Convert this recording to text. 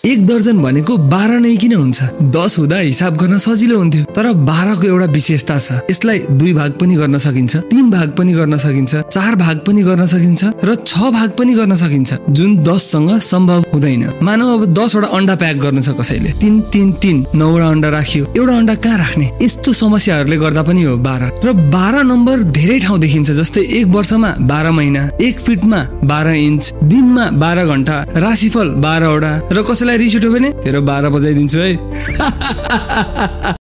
1 दर्जन भनेको 12 नै किन हुन्छ? 10 हुँदा हिसाब गर्न सजिलो हुन्थ्यो, तर 12 को एउटा विशेषता छ। यसलाई 2 भाग पनि गर्न सकिन्छ, 3 भाग पनि गर्न सकिन्छ, 4 भाग पनि गर्न सकिन्छ र 6 भाग पनि गर्न सकिन्छ, जुन 10 सँग सम्भव हुँदैन। मानौ अब 10 वटा अन्डा प्याक गर्नु छ कसैले, 3 3 3 9 वटा अन्डा राखियो, एउटा अन्डा कहाँ राख्ने? यस्तो समस्याहरूले गर्दा पनि हो 12। र 12 नम्बर धेरै ठाउँ देखिन्छ, जस्तै 1 वर्षमा 12 महिना, 1 फिटमा 12 इन्च, दिनमा 12 घण्टा, राशिफल 12 वटा। र कसैलाई रिस उठ्यो भने तेरो 12 बजाइदिन्छु है।